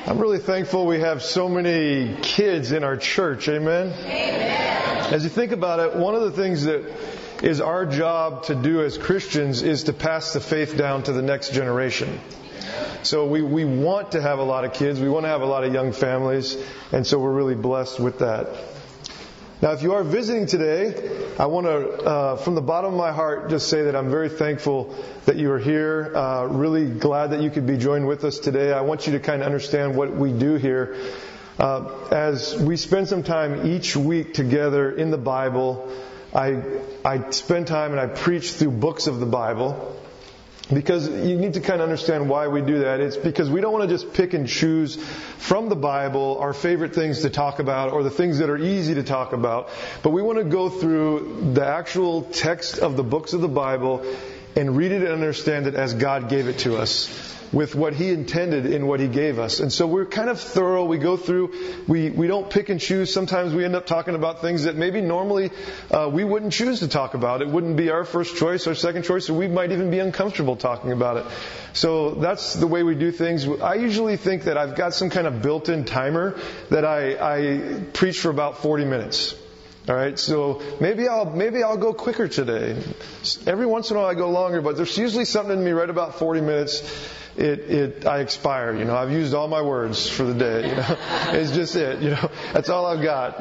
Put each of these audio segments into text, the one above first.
I'm really thankful we have so many kids in our church. Amen? Amen. As you think about it, one of the things that is our job to do as Christians is to pass the faith down to the next generation. So we want to have a lot of kids. We want to have a lot of young families. And so we're really blessed with that. Now, if you are visiting today, I want to, from the bottom of my heart, just say that I'm very thankful that you are here. Really glad that you could be joined with us today. I want you to kind of understand what we do here. As we spend some time each week together in the Bible, I spend time and I preach through books of the Bible. Because you need to kind of understand why we do that. It's because we don't want to just pick and choose from the Bible our favorite things to talk about or the things that are easy to talk about. But we want to go through the actual text of the books of the Bible and read it and understand it as God gave it to us, with what He intended in what He gave us. And so we're kind of thorough. We go through, we don't pick and choose. Sometimes we end up talking about things that maybe normally we wouldn't choose to talk about. It wouldn't be our first choice or second choice, or we might even be uncomfortable talking about it. So that's the way we do things. I usually think that I've got some kind of built-in timer that I preach for about 40 minutes. All right, so maybe I'll go quicker today. Every once in a while I go longer, but there's usually something in me right about 40 minutes. I expire. I've used all my words for the day. It's just it. That's all I've got.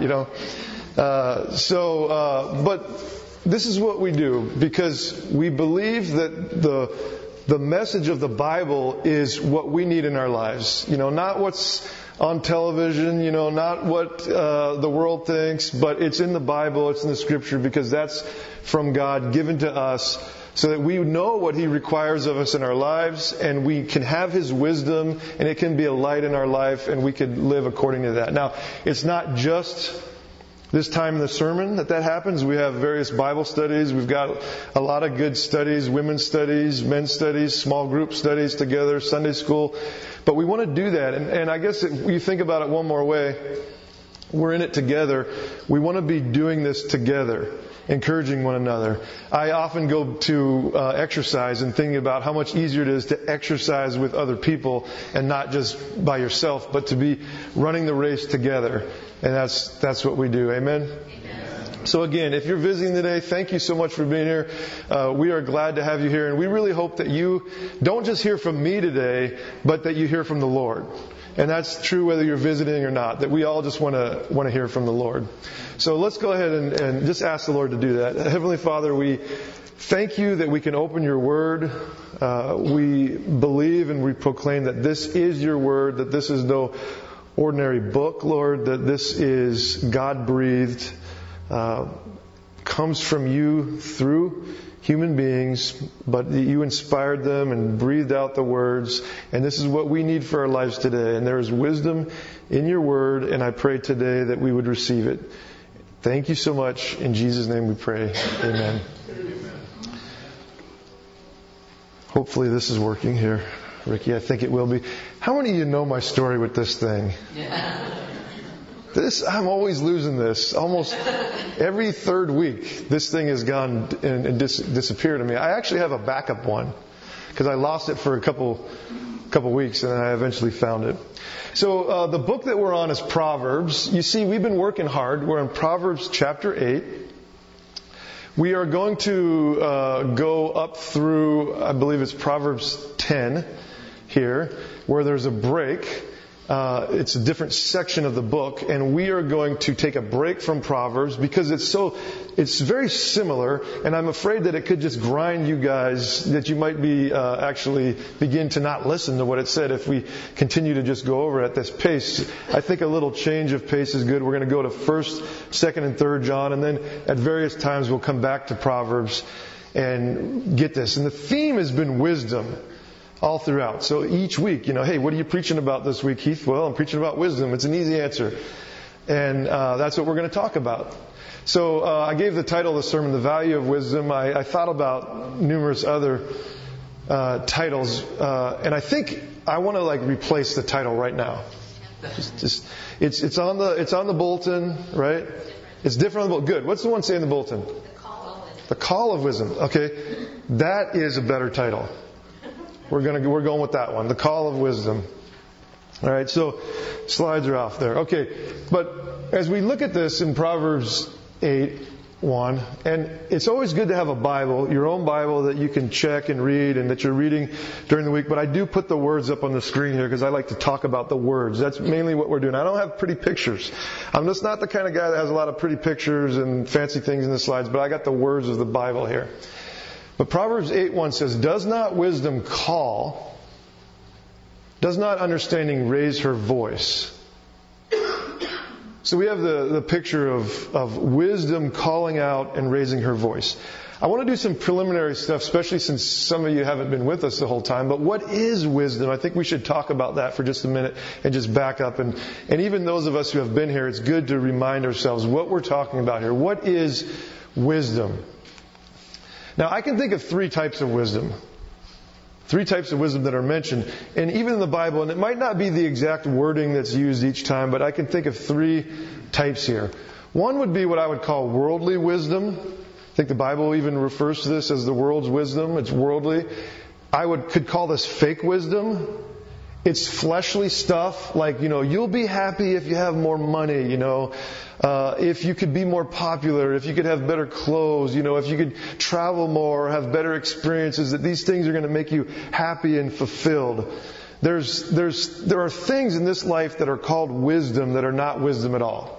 But this is what we do because we believe that the message of the Bible is what we need in our lives. Not what's on television, not what the world thinks, but it's in the Bible, it's in the Scripture, because that's from God, given to us, so that we know what He requires of us in our lives, and we can have His wisdom, and it can be a light in our life, and we can live according to that. Now, it's not just this time in the sermon that happens. We have various Bible studies. We've got a lot of good studies, women's studies, men's studies, small group studies together, Sunday school. But we want to do that. And I guess if you think about it one more way, we're in it together. We want to be doing this together, encouraging one another. I often go to exercise and thinking about how much easier it is to exercise with other people and not just by yourself, but to be running the race together. And that's what we do. Amen? So again, if you're visiting today, thank you so much for being here. We are glad to have you here. And we really hope that you don't just hear from me today, but that you hear from the Lord. And that's true whether you're visiting or not, that we all just want to hear from the Lord. So let's go ahead and just ask the Lord to do that. Heavenly Father, we thank you that we can open your word. We believe and we proclaim that this is your word, that this is no ordinary book, Lord, that this is God-breathed, comes from you through human beings, but you inspired them and breathed out the words, and this is what we need for our lives today. And there is wisdom in your word, and I pray today that we would receive it. Thank you so much. In Jesus' name we pray. Amen. Hopefully this is working here. Ricky, I think it will be. How many of you know my story with this thing? I'm always losing this. Almost every third week, this thing has gone and disappeared on me. I actually have a backup one because I lost it for a couple weeks and I eventually found it. So the book that we're on is Proverbs. You see, we've been working hard. We're in Proverbs chapter 8. We are going to go up through, I believe it's Proverbs 10 here, where there's a break. It's a different section of the book, and we are going to take a break from Proverbs because it's very similar, and I'm afraid that it could just grind you guys, that you might be actually begin to not listen to what it said if we continue to just go over at this pace. I think a little change of pace is good. We're going to go to 1st, 2nd, and 3rd John, and then at various times we'll come back to Proverbs and get this. And the theme has been wisdom all throughout. So each week, hey, what are you preaching about this week, Heath? Well, I'm preaching about wisdom. It's an easy answer. And that's what we're going to talk about. So I gave the title of the sermon, The Value of Wisdom. I thought about numerous other titles. And I think I want to replace the title right now. It's on the bulletin, right? It's different on the bulletin. Good. What's the one saying in the bulletin? The Call of Wisdom. Okay. That is a better title. We're going with that one. The Call of Wisdom. All right, so slides are off there. Okay, but as we look at this in Proverbs 8:1, and it's always good to have a Bible, your own Bible that you can check and read and that you're reading during the week, but I do put the words up on the screen here because I like to talk about the words. That's mainly what we're doing. I don't have pretty pictures. I'm just not the kind of guy that has a lot of pretty pictures and fancy things in the slides, but I got the words of the Bible here. But Proverbs 8:1 says, "Does not wisdom call? Does not understanding raise her voice?" So we have the picture of wisdom calling out and raising her voice. I want to do some preliminary stuff, especially since some of you haven't been with us the whole time. But what is wisdom? I think we should talk about that for just a minute and just back up. And even those of us who have been here, it's good to remind ourselves what we're talking about here. What is wisdom? Now, I can think of three types of wisdom. Three types of wisdom that are mentioned. And even in the Bible, and it might not be the exact wording that's used each time, but I can think of three types here. One would be what I would call worldly wisdom. I think the Bible even refers to this as the world's wisdom. It's worldly. I could call this fake wisdom. It's fleshly stuff like, you'll be happy if you have more money, if you could be more popular, if you could have better clothes, if you could travel more, have better experiences, that these things are going to make you happy and fulfilled. There are things in this life that are called wisdom that are not wisdom at all.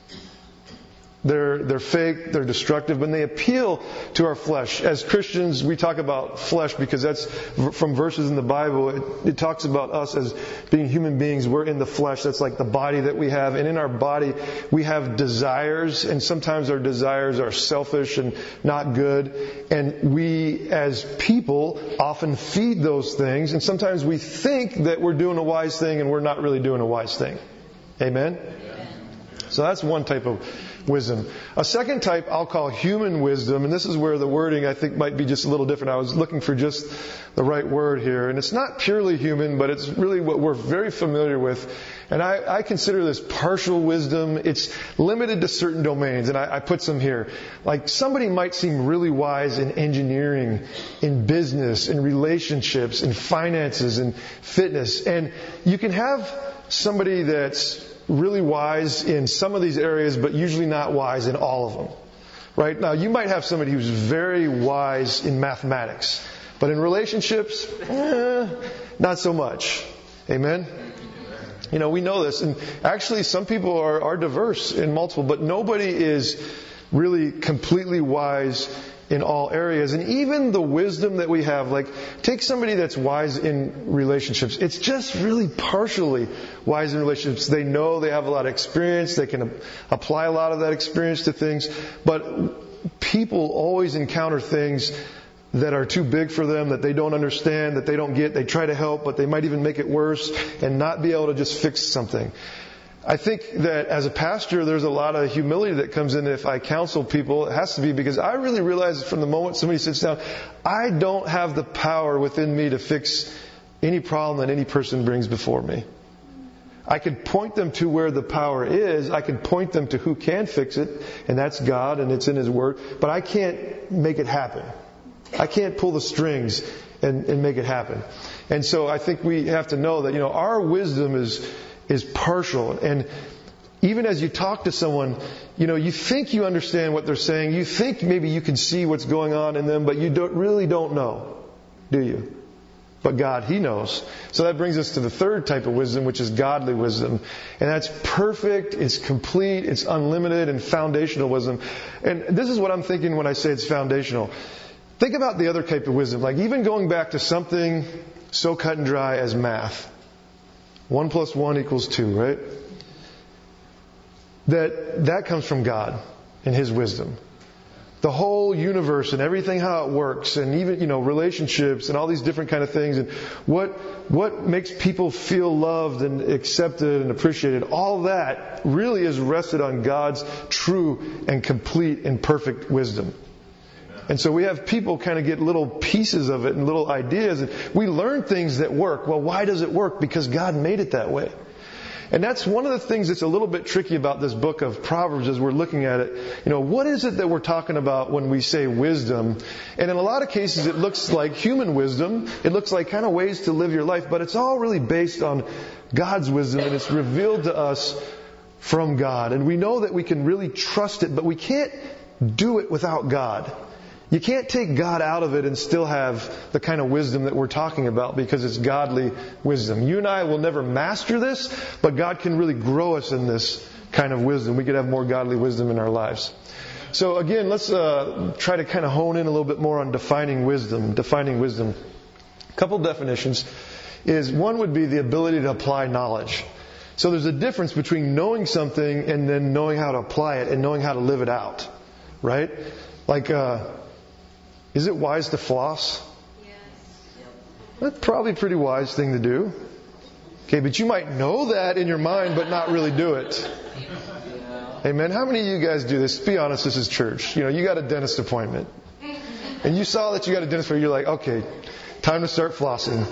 They're fake, they're destructive, and they appeal to our flesh. As Christians, we talk about flesh because that's from verses in the Bible. It talks about us as being human beings. We're in the flesh. That's like the body that we have. And in our body, we have desires, and sometimes our desires are selfish and not good. And we, as people, often feed those things. And sometimes we think that we're doing a wise thing, and we're not really doing a wise thing. Amen? So that's one type of wisdom. A second type I'll call human wisdom, and this is where the wording I think might be just a little different. I was looking for just the right word here, and it's not purely human, but it's really what we're very familiar with. And I consider this partial wisdom. It's limited to certain domains, and I put some here. Like somebody might seem really wise in engineering, in business, in relationships, in finances, in fitness, and you can have somebody that's really wise in some of these areas, but usually not wise in all of them. Right? Now, you might have somebody who's very wise in mathematics, but in relationships, not so much. Amen? We know this. And actually, some people are diverse in multiple, but nobody is really completely wise in all areas. And even the wisdom that we have, like take somebody that's wise in relationships. It's just really partially wise in relationships. They know they have a lot of experience. They can apply a lot of that experience to things. But people always encounter things that are too big for them, that they don't understand, that they don't get. They try to help, but they might even make it worse and not be able to just fix something. I think that as a pastor, there's a lot of humility that comes in if I counsel people. It has to be because I really realize from the moment somebody sits down, I don't have the power within me to fix any problem that any person brings before me. I could point them to where the power is. I could point them to who can fix it, and that's God, and it's in His Word. But I can't make it happen. I can't pull the strings and make it happen. And so I think we have to know that, our wisdom is partial. And even as you talk to someone, you think you understand what they're saying. You think maybe you can see what's going on in them, but you really don't know, do you? But God, He knows. So that brings us to the third type of wisdom, which is godly wisdom. And that's perfect, it's complete, it's unlimited, and foundational wisdom. And this is what I'm thinking when I say it's foundational. Think about the other type of wisdom, like even going back to something so cut and dry as math. 1 + 1 = 2, right? That comes from God and His wisdom. The whole universe and everything, how it works, and even, relationships and all these different kind of things, and what makes people feel loved and accepted and appreciated, all that really is rested on God's true and complete and perfect wisdom. And so we have people kind of get little pieces of it and little ideas, and we learn things that work. Well, why does it work? Because God made it that way. And that's one of the things that's a little bit tricky about this book of Proverbs as we're looking at it. What is it that we're talking about when we say wisdom? And in a lot of cases, it looks like human wisdom. It looks like kind of ways to live your life, but it's all really based on God's wisdom, and it's revealed to us from God. And we know that we can really trust it, but we can't do it without God. You can't take God out of it and still have the kind of wisdom that we're talking about, because it's godly wisdom. You and I will never master this, but God can really grow us in this kind of wisdom. We could have more godly wisdom in our lives. So again, let's try to kind of hone in a little bit more on defining wisdom. A couple definitions is, one would be the ability to apply knowledge. So there's a difference between knowing something and then knowing how to apply it and knowing how to live it out. Right? Like, is it wise to floss? Yes. That's probably a pretty wise thing to do. Okay, but you might know that in your mind, but not really do it. Amen. How many of you guys do this? Be honest, this is church. You got a dentist appointment. And you saw that you got a dentist appointment. You're like, okay, time to start flossing.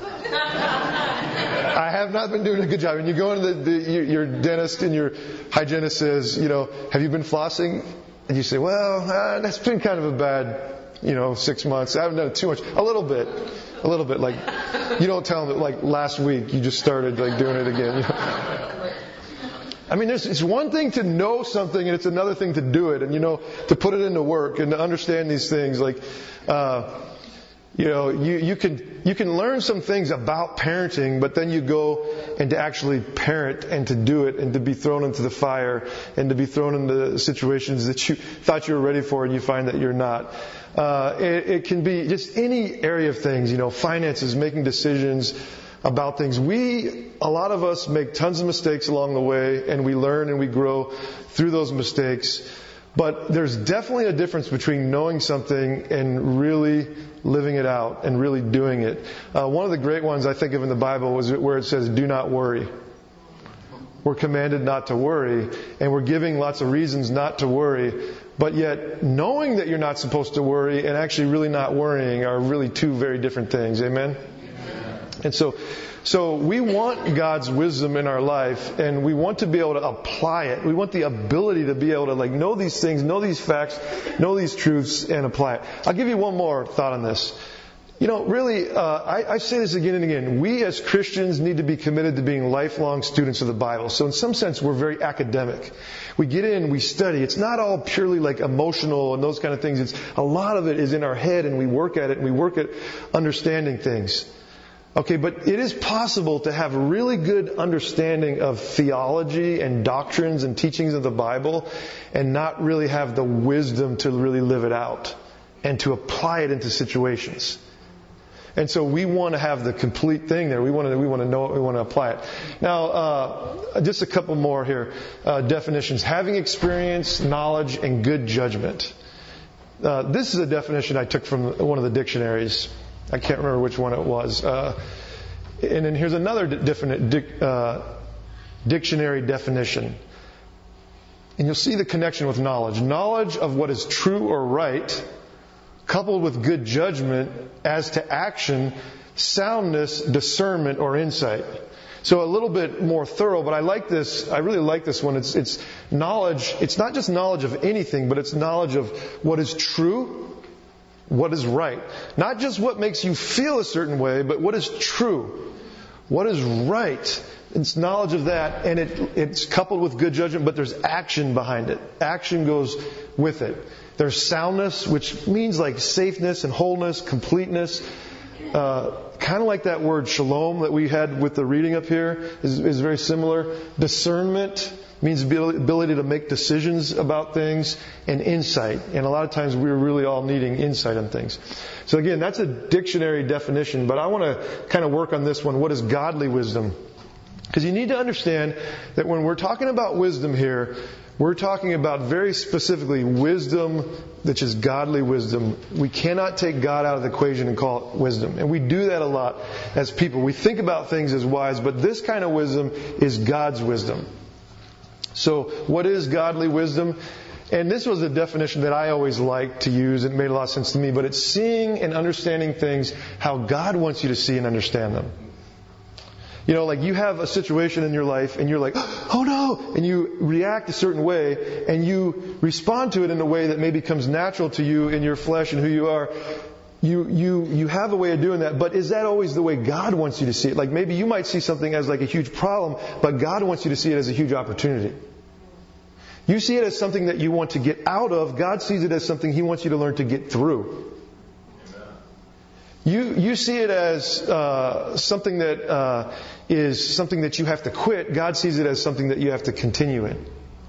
I have not been doing a good job. And you go into your dentist and your hygienist says, have you been flossing? And you say, well, that's been kind of a bad, 6 months. I haven't done it too much. A little bit. Like, you don't tell them that, like, last week you just started, like, doing it again. I mean, it's one thing to know something, and it's another thing to do it, and, to put it into work and to understand these things. Like, you can learn some things about parenting, but then you go and to actually parent and to do it and to be thrown into the fire and to be thrown into situations that you thought you were ready for and you find that you're not. It can be just any area of things, finances, making decisions about things. A lot of us make tons of mistakes along the way, and we learn and we grow through those mistakes. But there's definitely a difference between knowing something and really living it out and really doing it. One of the great ones I think of in the Bible was where it says, do not worry. We're commanded not to worry, and we're giving lots of reasons not to worry. But yet, knowing that you're not supposed to worry and actually really not worrying are really two very different things. Amen? And so we want God's wisdom in our life, and we want to be able to apply it. We want the ability to be able to know these things, know these facts, know these truths, and apply it. I'll give you one more thought on this. Really, I say this again and again. We as Christians need to be committed to being lifelong students of the Bible. So in some sense, we're very academic. We get in, we study. It's not all purely like emotional and those kind of things. A lot of it is in our head, and we work at it, and we work at understanding things. Okay, but it is possible to have a really good understanding of theology and doctrines and teachings of the Bible and not really have the wisdom to really live it out and to apply it into situations. And so we want to have the complete thing there. We want to know it. We want to apply it. Now, just a couple more here. Definitions. Having experience, knowledge, and good judgment. This is a definition I took from one of the dictionaries. I can't remember which one it was. And then here's another dictionary definition. And you'll see the connection with knowledge. Knowledge of what is true or right, coupled with good judgment as to action, soundness, discernment, or insight. So a little bit more thorough, but I like this. I really like this one. It's knowledge. It's not just knowledge of anything, but it's knowledge of what is true, what is right. Not just what makes you feel a certain way, but what is true, what is right. It's knowledge of that, and it's coupled with good judgment, but there's action behind it. Action goes with it. There's soundness, which means like safeness and wholeness, completeness. Kind of like that word shalom that we had with the reading up here is very similar. Discernment means the ability to make decisions about things, and insight. And a lot of times we're really all needing insight on things. So again, that's a dictionary definition, but I want to kind of work on this one. What is godly wisdom? Because you need to understand that when we're talking about wisdom here, we're talking about very specifically wisdom, which is godly wisdom. We cannot take God out of the equation and call it wisdom. And we do that a lot as people. We think about things as wise, but this kind of wisdom is God's wisdom. So what is godly wisdom? And this was a definition that I always liked to use. It made a lot of sense to me. But it's seeing and understanding things how God wants you to see and understand them. You know, like you have a situation in your life and you're like, oh no, and you react a certain way and you respond to it in a way that maybe comes natural to you in your flesh and who you are. You have a way of doing that, but is that always the way God wants you to see it? Like maybe you might see something as like a huge problem, but God wants you to see it as a huge opportunity. You see it as something that you want to get out of. God sees it as something He wants you to learn to get through. You see it as something that is something that you have to quit. God sees it as something that you have to continue in.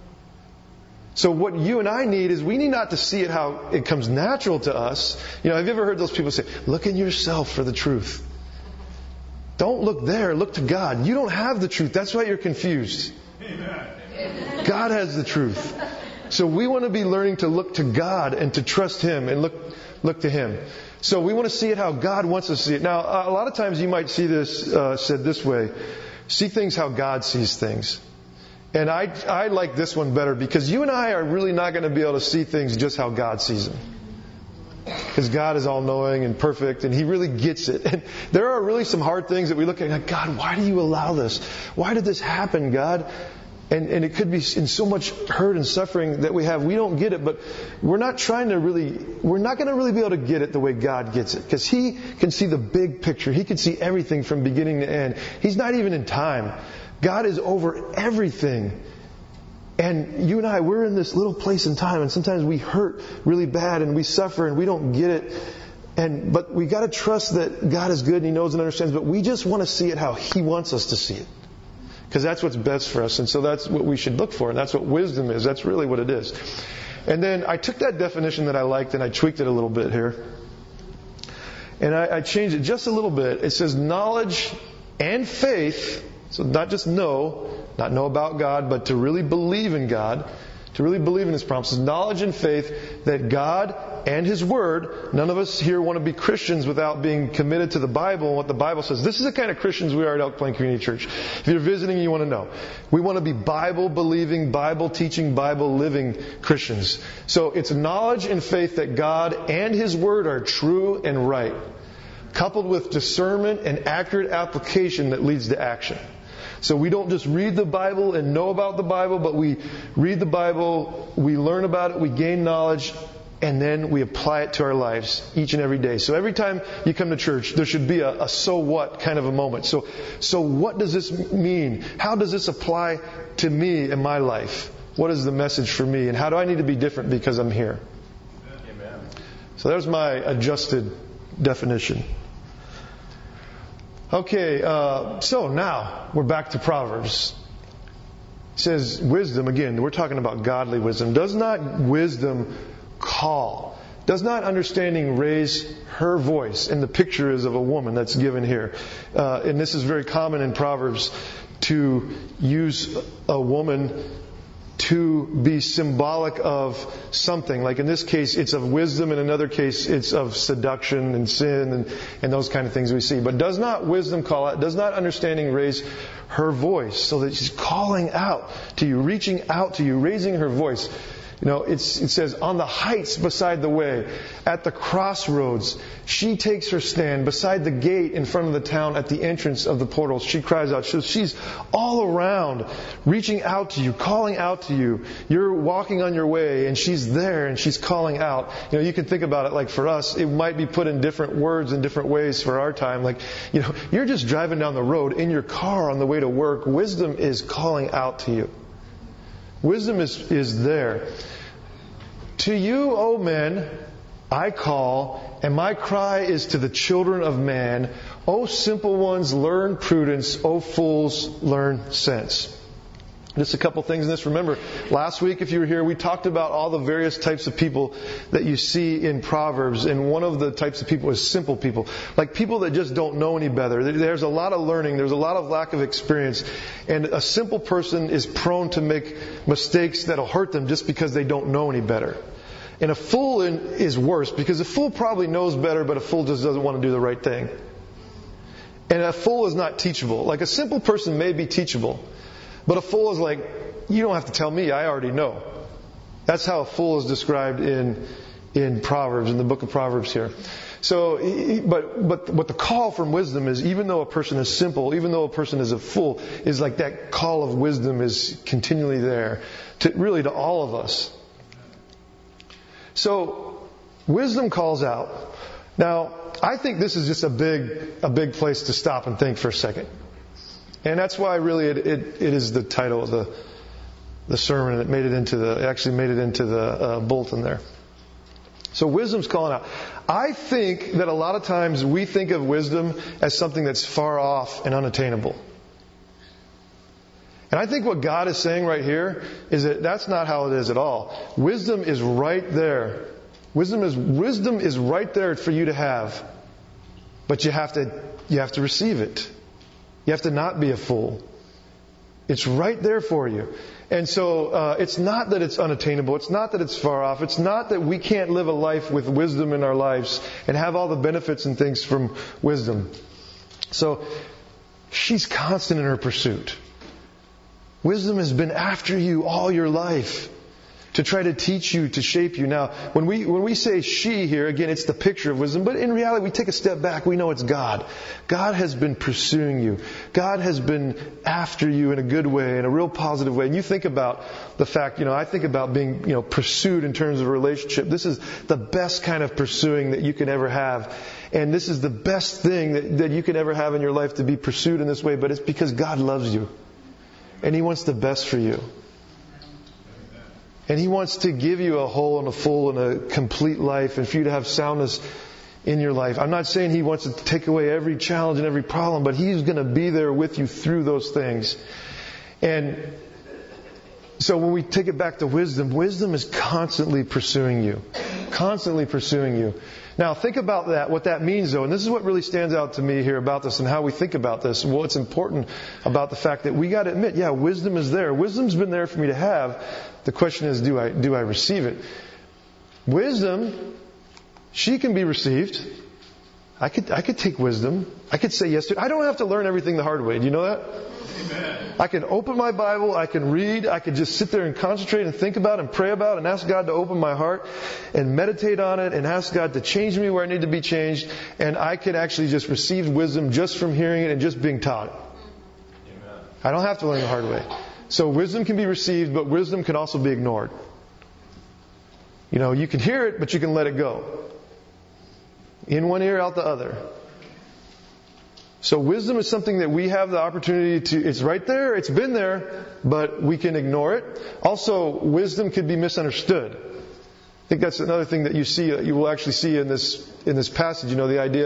So what you and I need is we need not to see it how it comes natural to us. You know, have you ever heard those people say, look in yourself for the truth? Don't look there. Look to God. You don't have the truth. That's why you're confused. Amen. God has the truth. So we want to be learning to look to God and to trust Him and look to Him. So we want to see it how God wants us to see it. Now, a lot of times you might see this said this way. See things how God sees things. And I like this one better because you and I are really not going to be able to see things just how God sees them. Because God is all-knowing and perfect, and He really gets it. And there are really some hard things that we look at and like, God, why do you allow this? Why did this happen, God? And it could be in so much hurt and suffering that we have. We don't get it, but we're not going to really be able to get it the way God gets it. Because He can see the big picture. He can see everything from beginning to end. He's not even in time. God is over everything. And you and I, we're in this little place in time, and sometimes we hurt really bad and we suffer and we don't get it. But we got to trust that God is good and He knows and understands, but we just want to see it how He wants us to see it. Because that's what's best for us, and so that's what we should look for, and that's what wisdom is. That's really what it is. And then I took that definition that I liked and I tweaked it a little bit here. And I changed it just a little bit. It says knowledge and faith. So not just not know about God, but to really believe in God, to really believe in His promises. Knowledge and faith that God and His Word, none of us here want to be Christians without being committed to the Bible and what the Bible says. This is the kind of Christians we are at Elk Plain Community Church. If you're visiting and you want to know, we want to be Bible-believing, Bible-teaching, Bible-living Christians. So it's knowledge and faith that God and His Word are true and right, coupled with discernment and accurate application that leads to action. So we don't just read the Bible and know about the Bible, but we read the Bible, we learn about it, we gain knowledge, and then we apply it to our lives each and every day. So every time you come to church, there should be a so what kind of a moment. So what does this mean? How does this apply to me in my life? What is the message for me? And how do I need to be different because I'm here? Amen. So there's my adjusted definition. Okay, so now we're back to Proverbs. It says wisdom, again, we're talking about godly wisdom. Does not wisdom call? Does not understanding raise her voice? And the picture is of a woman that's given here. And this is very common in Proverbs to use a woman to be symbolic of something. Like in this case, it's of wisdom. In another case, it's of seduction and sin and those kind of things we see. But does not wisdom call out? Does not understanding raise her voice? So that she's calling out to you, reaching out to you, raising her voice. You know, it says, on the heights beside the way, at the crossroads, she takes her stand beside the gate in front of the town at the entrance of the portals. She cries out. So she's all around, reaching out to you, calling out to you. You're walking on your way and she's there and she's calling out. You know, you can think about it like for us, it might be put in different words in different ways for our time. Like, you know, you're just driving down the road in your car on the way to work. Wisdom is calling out to you. Wisdom is there. To you, O men, I call, and my cry is to the children of man. O simple ones, learn prudence. O fools, learn sense. Just a couple things in this. Remember, last week, if you were here, we talked about all the various types of people that you see in Proverbs. And one of the types of people is simple people. Like people that just don't know any better. There's a lot of learning. There's a lot of lack of experience. And a simple person is prone to make mistakes that'll hurt them just because they don't know any better. And a fool is worse because a fool probably knows better, but a fool just doesn't want to do the right thing. And a fool is not teachable. Like a simple person may be teachable. But a fool is like, you don't have to tell me, I already know. That's how a fool is described in Proverbs, in the book of Proverbs here. So, but what the call from wisdom is, even though a person is simple, even though a person is a fool, is like that call of wisdom is continually there, to all of us. So, wisdom calls out. Now, I think this is just a big place to stop and think for a second. And that's why really it is the title of the sermon, and it actually made it into the bulletin there. So wisdom's calling out. I think that a lot of times we think of wisdom as something that's far off and unattainable. And I think what God is saying right here is that that's not how it is at all. Wisdom is right there. Wisdom is right there for you to have. But you have to receive it. You have to not be a fool. It's right there for you. And so it's not that it's unattainable. It's not that it's far off. It's not that we can't live a life with wisdom in our lives and have all the benefits and things from wisdom. So she's constant in her pursuit. Wisdom has been after you all your life to try to teach you, to shape you. Now, when we say she here, again, it's the picture of wisdom. But in reality, we take a step back. We know it's God. God has been pursuing you. God has been after you in a good way, in a real positive way. And you think about the fact, I think about being, pursued in terms of a relationship. This is the best kind of pursuing that you can ever have. And this is the best thing that you can ever have in your life, to be pursued in this way. But it's because God loves you. And He wants the best for you. And He wants to give you a whole and a full and a complete life, and for you to have soundness in your life. I'm not saying He wants to take away every challenge and every problem, but He's going to be there with you through those things. And so when we take it back to wisdom is constantly pursuing you. Constantly pursuing you. Now think about that, what that means though, and this is what really stands out to me here about this and how we think about this. Well, it's important about the fact that we got to admit, wisdom is there. Wisdom's been there for me to have. The question is, do I receive it? Wisdom, she can be received. I could take wisdom. I could say yes to it. I don't have to learn everything the hard way. Do you know that? Amen. I can open my Bible. I can read. I can just sit there and concentrate and think about and pray about and ask God to open my heart and meditate on it and ask God to change me where I need to be changed. And I can actually just receive wisdom just from hearing it and just being taught it. Amen. I don't have to learn the hard way. So wisdom can be received, but wisdom can also be ignored. You can hear it, but you can let it go. In one ear, out the other. So wisdom is something that we have the opportunity to, it's right there, it's been there, but we can ignore it. Also, wisdom can be misunderstood. I think that's another thing that you will actually see in this passage, the idea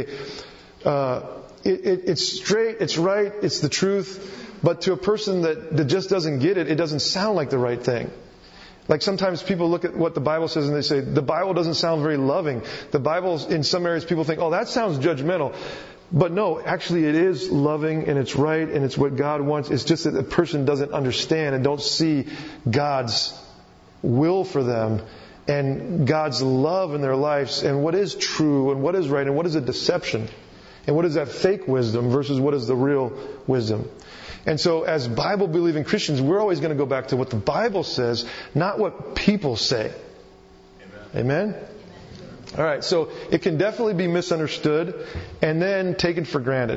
that, it's straight, it's right, it's the truth, but to a person that just doesn't get it, it doesn't sound like the right thing. Like sometimes people look at what the Bible says and they say, the Bible doesn't sound very loving. The Bible, in some areas, people think, that sounds judgmental. But no, actually it is loving and it's right and it's what God wants. It's just that the person doesn't understand and don't see God's will for them and God's love in their lives and what is true and what is right and what is a deception and what is that fake wisdom versus what is the real wisdom. And so as Bible-believing Christians, we're always going to go back to what the Bible says, not what people say. Amen? All right, so it can definitely be misunderstood and then taken for granted.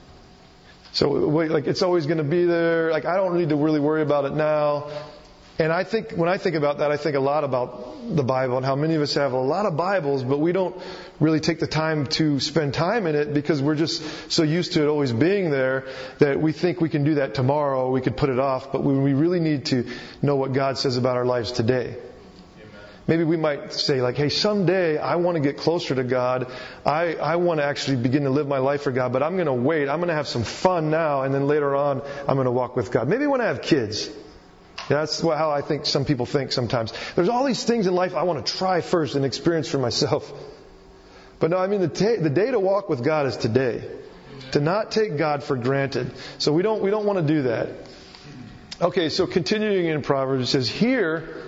So it's always going to be there. I don't need to really worry about it now. And I think when I think about that, I think a lot about the Bible and how many of us have a lot of Bibles, but we don't really take the time to spend time in it because we're just so used to it always being there that we think we can do that tomorrow, we could put it off, but we really need to know what God says about our lives today. Maybe we might say hey, someday I want to get closer to God. I want to actually begin to live my life for God, but I'm going to wait. I'm going to have some fun now, and then later on I'm going to walk with God. Maybe when I have kids. That's how I think some people think sometimes. There's all these things in life I want to try first and experience for myself. But no, the day to walk with God is today. To not take God for granted. So we don't want to do that. Okay, so continuing in Proverbs, it says, "Hear,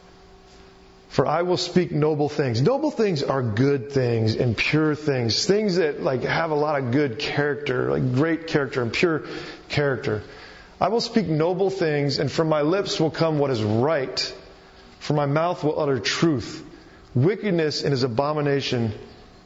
for I will speak noble things." Noble things are good things and pure things. Things that have a lot of good character, great character and pure character. "I will speak noble things, and from my lips will come what is right. For my mouth will utter truth. Wickedness and his abomination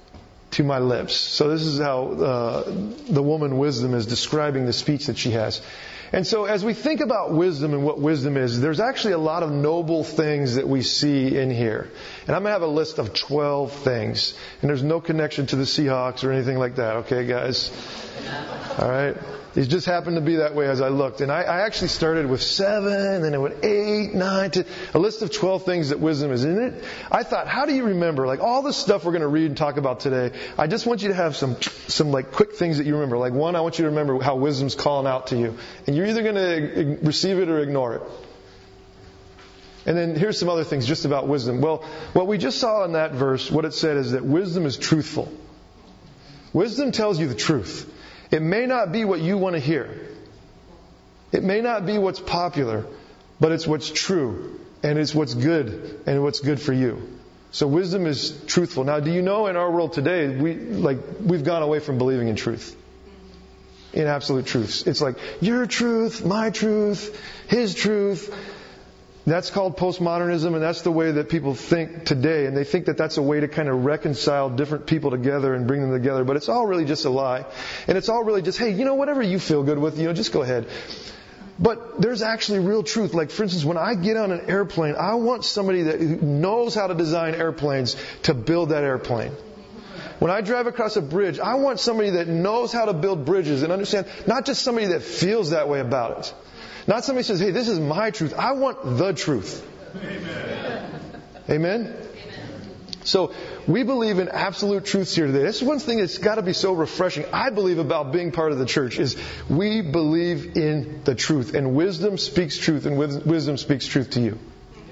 to my lips. So this is how the woman wisdom is describing the speech that she has. And so as we think about wisdom and what wisdom is, there's actually a lot of noble things that we see in here. And I'm going to have a list of 12 things. And there's no connection to the Seahawks or anything like that. Okay, guys? All right? It just happened to be that way as I looked. And I actually started with 7, and then it went 8, 9, 10, a list of 12 things that wisdom is in it. I thought, how do you remember? Like all this stuff we're going to read and talk about today, I just want you to have some like quick things that you remember. Like one, I want you to remember how wisdom's calling out to you. And you're either going to receive it or ignore it. And then here's some other things just about wisdom. Well, what we just saw in that verse, what it said is that wisdom is truthful. Wisdom tells you the truth. It may not be what you want to hear. It may not be what's popular, but it's what's true, and it's what's good, and what's good for you. So wisdom is truthful. Now, do you know in our world today, we've gone away from believing in truth. In absolute truths. It's like, your truth, my truth, his truth. That's called postmodernism, and that's the way that people think today. And they think that that's a way to kind of reconcile different people together and bring them together. But it's all really just a lie. And it's all really just, hey, whatever you feel good with, just go ahead. But there's actually real truth. Like, for instance, when I get on an airplane, I want somebody that knows how to design airplanes to build that airplane. When I drive across a bridge, I want somebody that knows how to build bridges and understand, not just somebody that feels that way about it. Not somebody says, hey, this is my truth. I want the truth. Amen? Amen? So we believe in absolute truths here today. This is one thing that's got to be so refreshing. I believe about being part of the church is we believe in the truth. And wisdom speaks truth, and wisdom speaks truth to you.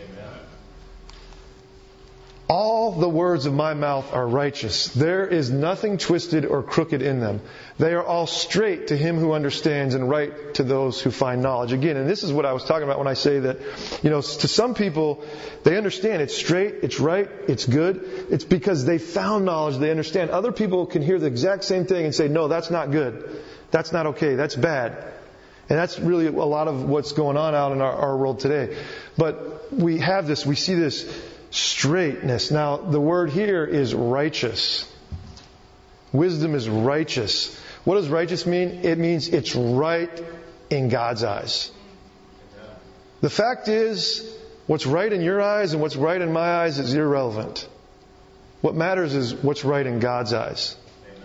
All the words of my mouth are righteous. There is nothing twisted or crooked in them. They are all straight to him who understands and right to those who find knowledge. Again, and this is what I was talking about when I say that, to some people, they understand it's straight, it's right, it's good. It's because they found knowledge, they understand. Other people can hear the exact same thing and say, no, that's not good. That's not okay. That's bad. And that's really a lot of what's going on out in our world today. But we have this, we see this straightness. Now, the word here is righteous. Wisdom is righteous. What does righteous mean? It means it's right in God's eyes. The fact is, what's right in your eyes and what's right in my eyes is irrelevant. What matters is what's right in God's eyes.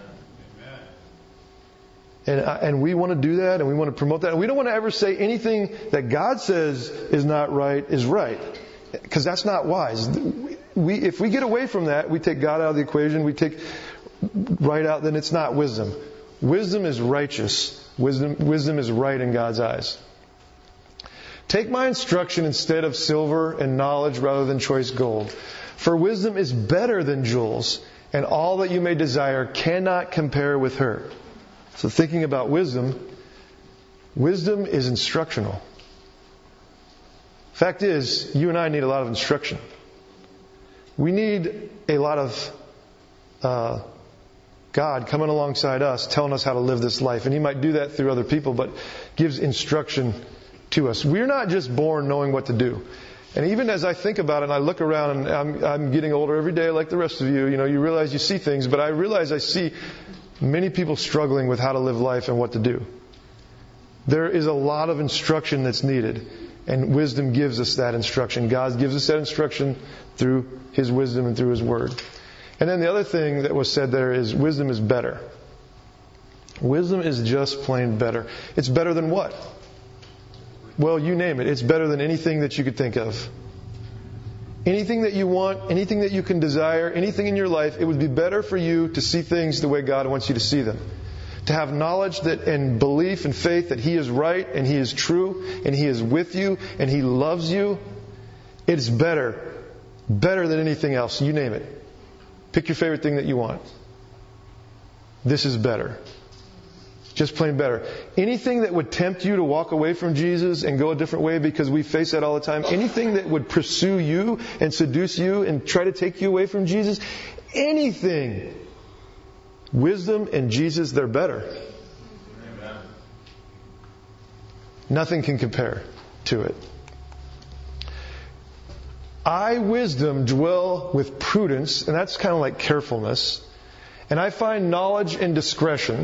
And we want to do that, and we want to promote that. And we don't want to ever say anything that God says is not right is right. Because that's not wise. If we get away from that, we take God out of the equation, we take right out, then it's not wisdom. Wisdom is righteous. Wisdom is right in God's eyes. Take my instruction instead of silver, and knowledge rather than choice gold. For wisdom is better than jewels, and all that you may desire cannot compare with her. So thinking about wisdom is instructional. Fact is, you and I need a lot of instruction. We need a lot of God coming alongside us, telling us how to live this life. And He might do that through other people, but gives instruction to us. We're not just born knowing what to do. And even as I think about it and I look around, and I'm getting older every day like the rest of you, you realize you see things, but I realize I see many people struggling with how to live life and what to do. There is a lot of instruction that's needed. And wisdom gives us that instruction. God gives us that instruction through His wisdom and through His Word. And then the other thing that was said there is wisdom is better. Wisdom is just plain better. It's better than what? Well, you name it. It's better than anything that you could think of. Anything that you want, anything that you can desire, anything in your life, it would be better for you to see things the way God wants you to see them. To have knowledge that and belief and faith that He is right and He is true and He is with you and He loves you. It's better. Better than anything else. You name it. Pick your favorite thing that you want. This is better. Just plain better. Anything that would tempt you to walk away from Jesus and go a different way, because we face that all the time. Anything that would pursue you and seduce you and try to take you away from Jesus. Anything. Wisdom and Jesus, they're better. Amen. Nothing can compare to it. I, wisdom, dwell with prudence, and that's kind of like carefulness, And I find knowledge and discretion.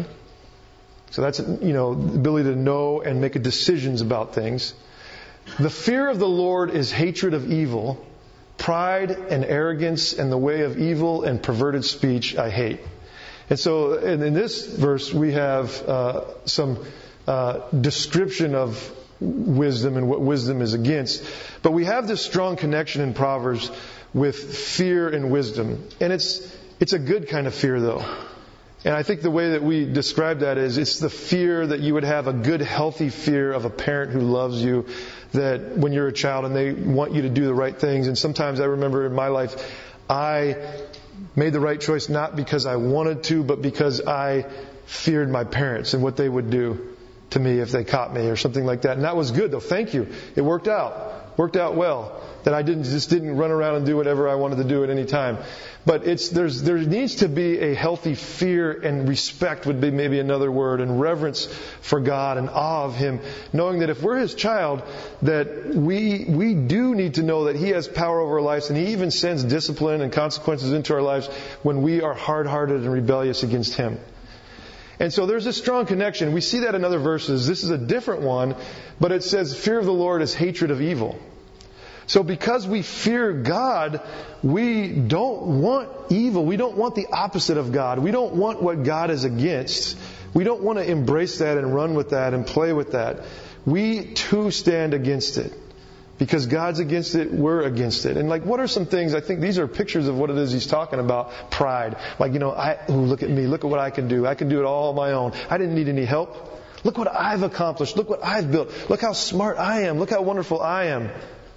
So that's, the ability to know and make decisions about things. The fear of the Lord is hatred of evil. Pride and arrogance and the way of evil and perverted speech I hate. And so in this verse we have some description of wisdom and what wisdom is against. But we have this strong connection in Proverbs with fear and wisdom. And it's a good kind of fear, though. And I think the way that we describe that is it's the fear that you would have, a good, healthy fear of a parent who loves you, that when you're a child and they want you to do the right things. And sometimes I remember in my life, I made the right choice not because I wanted to, but because I feared my parents and what they would do to me if they caught me or something like that. And that was good, though. Thank you. It worked out. Worked out well. That I didn't run around and do whatever I wanted to do at any time. But there needs to be a healthy fear, and respect would be maybe another word, and reverence for God and awe of Him, knowing that if we're His child, that we do need to know that He has power over our lives, and He even sends discipline and consequences into our lives when we are hard-hearted and rebellious against Him. And so there's a strong connection. We see that in other verses. This is a different one, but it says, fear of the Lord is hatred of evil. So because we fear God, we don't want evil. We don't want the opposite of God. We don't want what God is against. We don't want to embrace that and run with that and play with that. We too stand against it. Because God's against it, we're against it. And what are some things, I think these are pictures of what it is He's talking about. Pride. Look at me. Look at what I can do. I can do it all on my own. I didn't need any help. Look what I've accomplished. Look what I've built. Look how smart I am. Look how wonderful I am.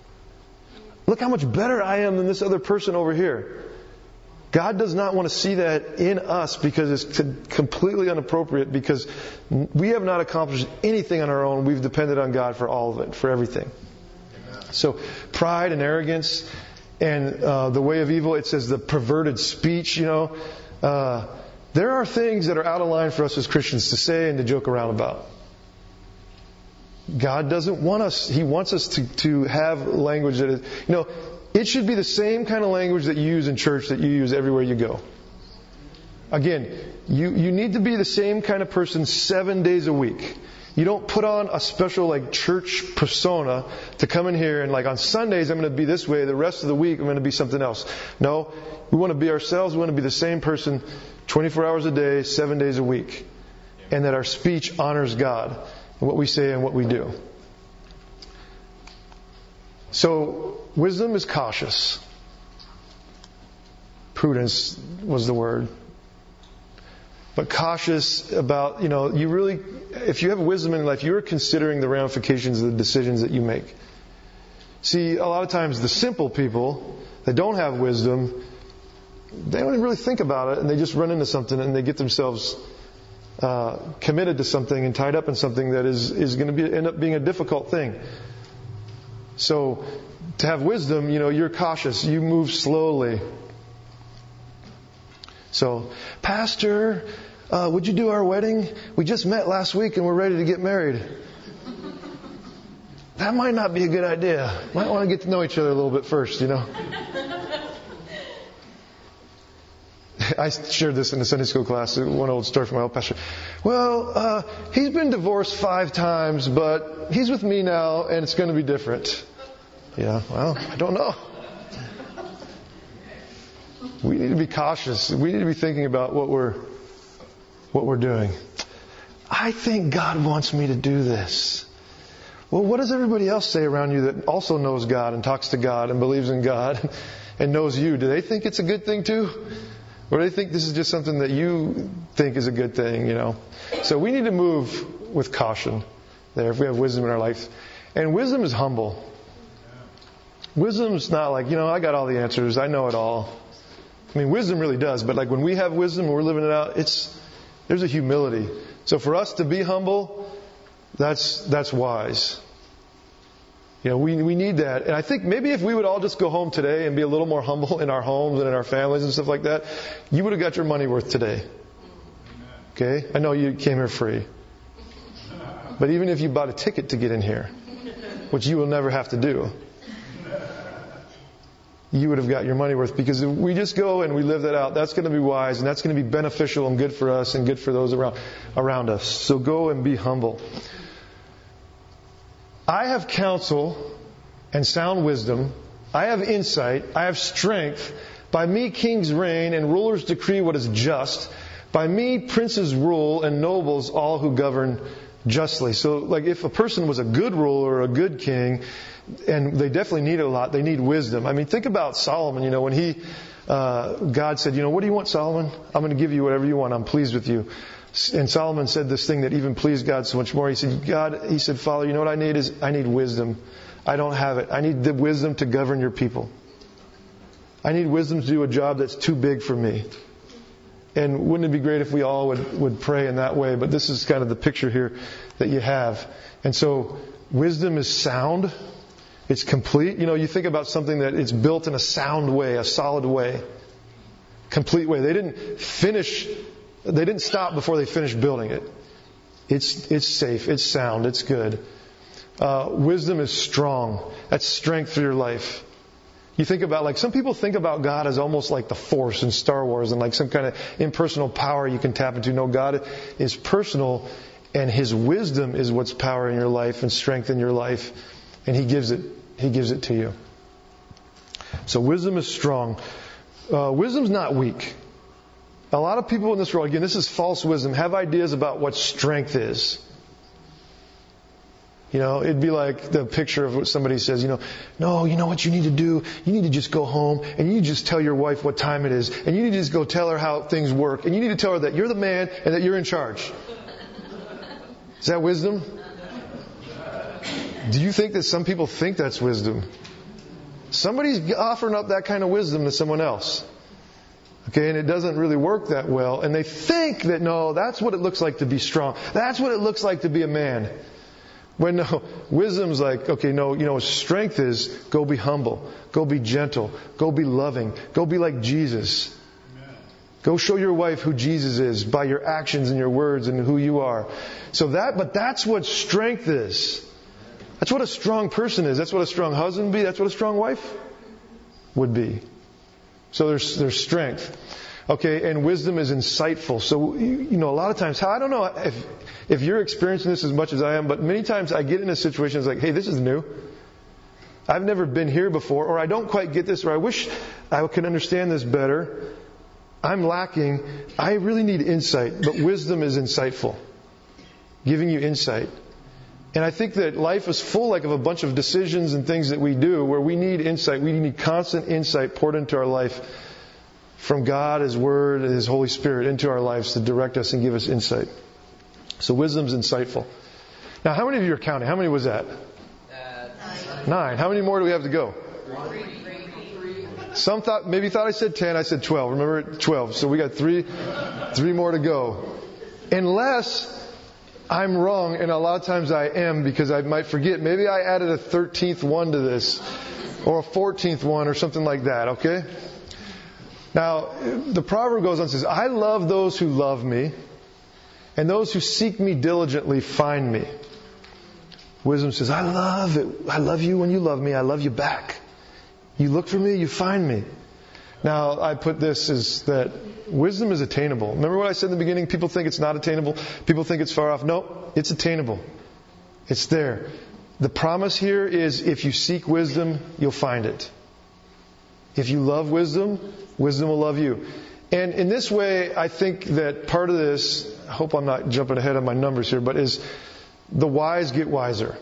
Look how much better I am than this other person over here. God does not want to see that in us because it's completely inappropriate, because we have not accomplished anything on our own. We've depended on God for all of it, for everything. So pride and arrogance and the way of evil, it says the perverted speech, there are things that are out of line for us as Christians to say and to joke around about. God doesn't want us. He wants us to have language that is, it should be the same kind of language that you use in church that you use everywhere you go. Again, you need to be the same kind of person 7 days a week. You don't put on a special church persona to come in here and on Sundays I'm going to be this way, the rest of the week I'm going to be something else. No, we want to be ourselves. We want to be the same person 24 hours a day, 7 days a week. And that our speech honors God in what we say and what we do. So, wisdom is cautious. Prudence was the word. But cautious about, if you have wisdom in life, you're considering the ramifications of the decisions that you make. See, a lot of times the simple people that don't have wisdom, they don't even really think about it, and they just run into something and they get themselves committed to something and tied up in something that is going to end up being a difficult thing. So, to have wisdom, you're cautious. You move slowly. So, Pastor, would you do our wedding? We just met last week and we're ready to get married. That might not be a good idea. Might want to get to know each other a little bit first, I shared this in the Sunday school class, one old story from my old pastor. Well, he's been divorced 5 times, but he's with me now and it's going to be different. Yeah, well, I don't know. We need to be cautious. We need to be thinking about what we're doing. I think God wants me to do this. Well, what does everybody else say around you that also knows God and talks to God and believes in God and knows you? Do they think it's a good thing too? Or do they think this is just something that you think is a good thing, So we need to move with caution there if we have wisdom in our life. And wisdom is humble. Wisdom's not I got all the answers. I know it all. I mean, wisdom really does. But when we have wisdom and we're living it out, there's a humility. So for us to be humble, that's wise. We need that. And I think maybe if we would all just go home today and be a little more humble in our homes and in our families and stuff like that, you would have got your money worth today. Okay? I know you came here free. But even if you bought a ticket to get in here, which you will never have to do, you would have got your money worth. Because if we just go and we live that out, that's going to be wise, and that's going to be beneficial and good for us and good for those around us. So go and be humble. I have counsel and sound wisdom. I have insight. I have strength. By me kings reign and rulers decree what is just. By me princes rule and nobles all who govern justly. So like if a person was a good ruler or a good king, and they definitely need it a lot, they need wisdom. I mean, think about Solomon, when God said, what do you want, Solomon? I'm going to give you whatever you want. I'm pleased with you. And Solomon said this thing that even pleased God so much more. He said, Father, you know what I need is I need wisdom. I don't have it. I need the wisdom to govern your people. I need wisdom to do a job that's too big for me. And wouldn't it be great if we all would pray in that way? But this is kind of the picture here that you have. And so wisdom is sound. It's complete. You think about something that it's built in a sound way, a solid way, complete way. They didn't stop before they finished building it. It's safe. It's sound. It's good. Wisdom is strong. That's strength for your life. You think about, some people think about God as almost like the Force in Star Wars and like some kind of impersonal power you can tap into. No, God is personal, and His wisdom is what's power in your life and strength in your life, and He gives it to you. So wisdom is strong. Wisdom's not weak. A lot of people in this world, again, this is false wisdom, have ideas about what strength is. It'd be like the picture of what somebody says, no, you know what you need to do? You need to just go home and you need to just tell your wife what time it is. And you need to just go tell her how things work. And you need to tell her that you're the man and that you're in charge. Is that wisdom? Do you think that some people think that's wisdom? Somebody's offering up that kind of wisdom to someone else. Okay, and it doesn't really work that well. And they think that, no, that's what it looks like to be strong. That's what it looks like to be a man. When no, wisdom's like, okay, no, strength is go be humble, go be gentle, go be loving, go be like Jesus. Go show your wife who Jesus is by your actions and your words and who you are. But that's what strength is. That's what a strong person is. That's what a strong husband would be. That's what a strong wife would be. So there's strength. Okay, and wisdom is insightful. So, a lot of times, I don't know if you're experiencing this as much as I am, but many times I get into situations like, hey, this is new. I've never been here before, or I don't quite get this, or I wish I could understand this better. I'm lacking. I really need insight, but wisdom is insightful, giving you insight. And I think that life is full of a bunch of decisions and things that we do where we need insight. We need constant insight poured into our life from God, His Word, and His Holy Spirit into our lives to direct us and give us insight. So wisdom's insightful. Now, how many of you are counting? How many was that? 9. How many more do we have to go? 3. Some maybe thought I said 10. I said 12. Remember, 12. So we got 3 more to go. Unless I'm wrong, and a lot of times I am because I might forget. Maybe I added a 13th one to this, or a 14th one, or something like that. Okay. Now, the proverb goes on and says, I love those who love me, and those who seek me diligently find me. Wisdom says, I love you when you love me, I love you back. You look for me, you find me. Now, I put this as that wisdom is attainable. Remember what I said in the beginning? People think it's not attainable. People think it's far off. No, it's attainable. It's there. The promise here is if you seek wisdom, you'll find it. If you love wisdom, wisdom will love you. And in this way, I think that part of this, I hope I'm not jumping ahead of my numbers here, but is the wise get wiser.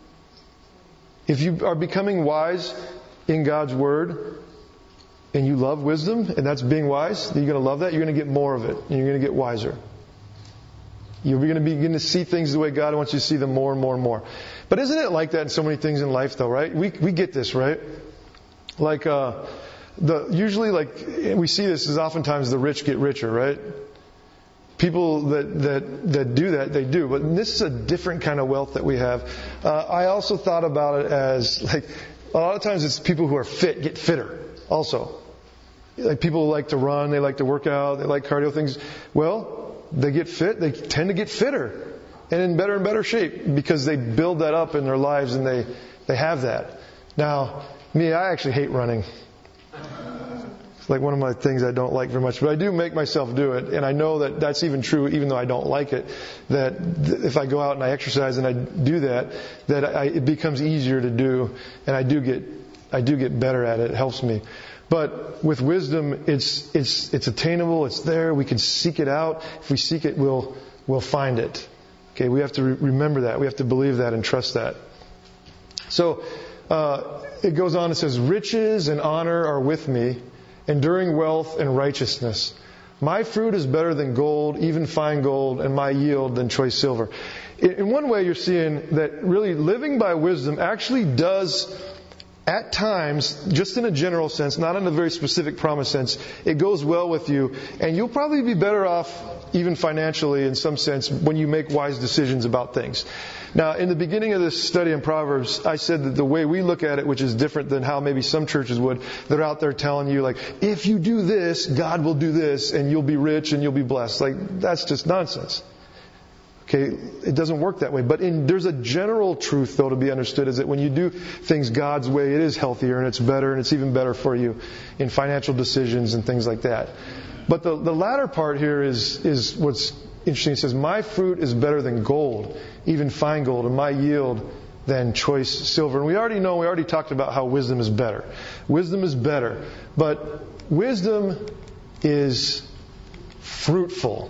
If you are becoming wise in God's Word, and you love wisdom, and that's being wise, then you're going to love that. You're going to get more of it, and you're going to get wiser. You're going to begin to see things the way God wants you to see them more and more and more. But isn't it like that in so many things in life, though, right? We get this, right? Like, usually, we see this as oftentimes the rich get richer, right? People that do that, they do. But this is a different kind of wealth that we have. I also thought about it as, a lot of times it's people who are fit get fitter also. Like people like to run, they like to work out, they like cardio things. Well, they get fit, they tend to get fitter and in better and better shape because they build that up in their lives and they have that. Now, me, I actually hate running. It's like one of my things I don't like very much, but I do make myself do it, and I know that that's even true, even though I don't like it. That if I go out and I exercise and I do that, it becomes easier to do, and I do get better at it. It helps me. But with wisdom, it's attainable. It's there. We can seek it out. If we seek it, we'll find it. Okay, we have to remember that. We have to believe that and trust that. So it goes on. It says, "Riches and honor are with me, enduring wealth and righteousness. My fruit is better than gold, even fine gold, and my yield than choice silver." In one way, you're seeing that really living by wisdom actually does, at times, just in a general sense, not in a very specific promise sense, it goes well with you, and you'll probably be better off, even financially in some sense, when you make wise decisions about things. Now, in the beginning of this study in Proverbs, I said that the way we look at it, which is different than how maybe some churches would, they're out there telling you, like, if you do this, God will do this, and you'll be rich and you'll be blessed. Like, that's just nonsense. Okay, it doesn't work that way. But there's a general truth, though, to be understood, is that when you do things God's way, it is healthier and it's better, and it's even better for you in financial decisions and things like that. But the latter part here is what's interesting. It says, "My fruit is better than gold, even fine gold, and my yield than choice silver." And we already talked about how wisdom is better. Wisdom is better. But wisdom is fruitful.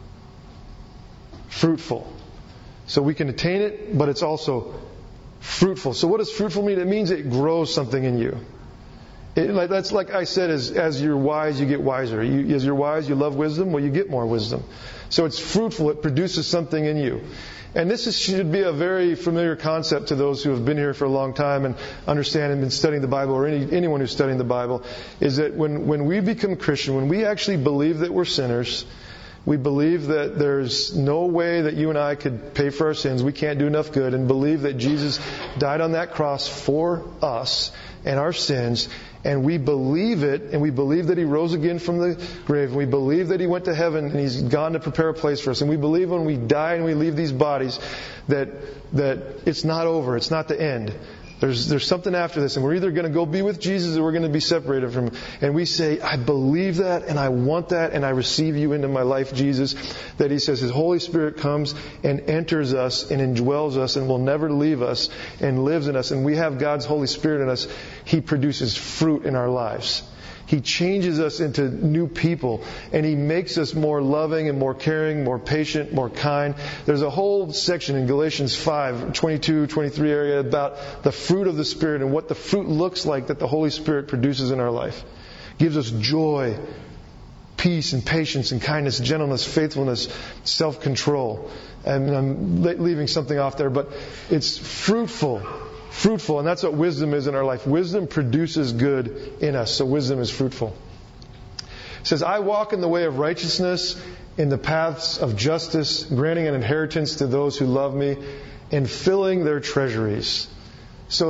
Fruitful. So we can attain it, but it's also fruitful. So what does fruitful mean? It means it grows something in you. That's like I said, as you're wise, you get wiser. As you're wise, you love wisdom, well, you get more wisdom. So it's fruitful. It produces something in you. And this should be a very familiar concept to those who have been here for a long time and understand and been studying the Bible, or anyone who's studying the Bible, is that when we become Christian, when we actually believe that we're sinners, we believe that there's no way that you and I could pay for our sins, we can't do enough good, and believe that Jesus died on that cross for us and our sins, and we believe it, and we believe that He rose again from the grave, and we believe that He went to heaven and He's gone to prepare a place for us, and we believe when we die and we leave these bodies that it's not over, it's not the end. There's something after this, and we're either going to go be with Jesus or we're going to be separated from Him. And we say, I believe that, and I want that, and I receive You into my life, Jesus. That He says His Holy Spirit comes and enters us and indwells us and will never leave us and lives in us. And we have God's Holy Spirit in us. He produces fruit in our lives. He changes us into new people, and He makes us more loving and more caring, more patient, more kind. There's a whole section in Galatians 5, 22, 23 area about the fruit of the Spirit and what the fruit looks like that the Holy Spirit produces in our life. Gives us joy, peace and patience and kindness, gentleness, faithfulness, self-control. And I'm leaving something off there, but it's fruitful. Fruitful, and that's what wisdom is in our life. Wisdom produces good in us, so wisdom is fruitful. It says, "I walk in the way of righteousness, in the paths of justice, granting an inheritance to those who love Me, and filling their treasuries." So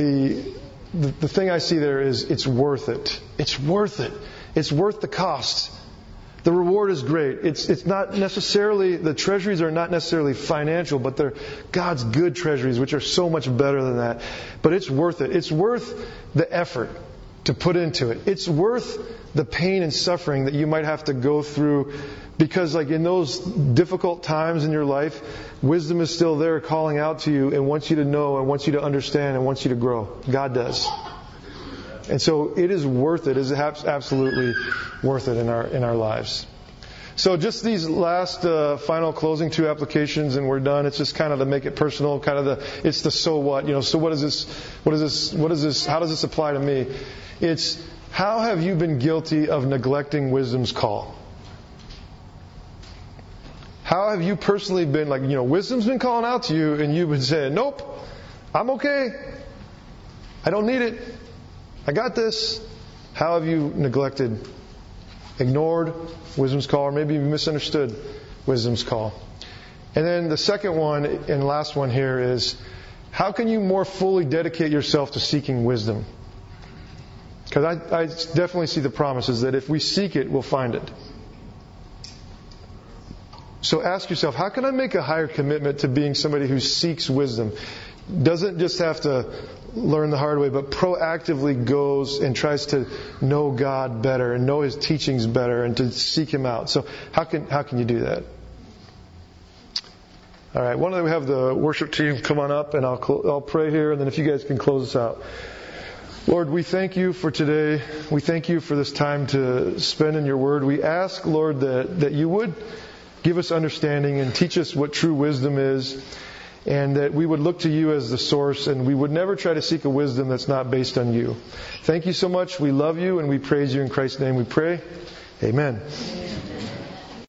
the thing I see there is it's worth it. It's worth it. It's worth the cost. The reward is great. It's not necessarily, the treasuries are not necessarily financial, but they're God's good treasuries, which are so much better than that. But it's worth it. It's worth the effort to put into it. It's worth the pain and suffering that you might have to go through, because like in those difficult times in your life, wisdom is still there calling out to you and wants you to know and wants you to understand and wants you to grow. God does. And so it is worth it. It is absolutely worth it in our lives. So just these last final closing two applications, and we're done. It's just kind of to make it personal, it's the so what. So what is this? How does this apply to me? It's, how have you been guilty of neglecting wisdom's call? How have you personally been wisdom's been calling out to you, and you've been saying, nope, I'm okay. I don't need it. I got this. How have you neglected, ignored wisdom's call, or maybe you misunderstood wisdom's call? And then the second one and last one here is, how can you more fully dedicate yourself to seeking wisdom? Because I definitely see the promises that if we seek it, we'll find it. So ask yourself, how can I make a higher commitment to being somebody who seeks wisdom? doesn't just have to learn the hard way, but proactively goes and tries to know God better and know His teachings better and to seek Him out. So how can you do that? All right, why don't we have the worship team come on up, and I'll pray here, and then if you guys can close us out. Lord, we thank You for today. We thank You for this time to spend in Your Word. We ask, Lord, that You would give us understanding and teach us what true wisdom is, and that we would look to You as the source, and we would never try to seek a wisdom that's not based on You. Thank You so much. We love You, and we praise You. In Christ's name we pray. Amen.